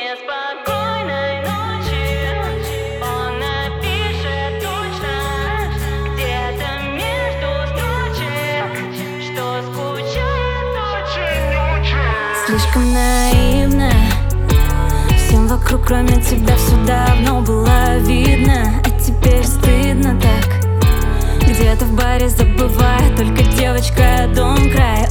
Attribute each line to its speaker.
Speaker 1: неспокойной ночи он напишет точно где-то между строчек, что скучает очень.
Speaker 2: Слишком наивно, всем вокруг кроме тебя все давно было видно, а теперь стыдно так. Где-то в баре забывает только девочка дом край.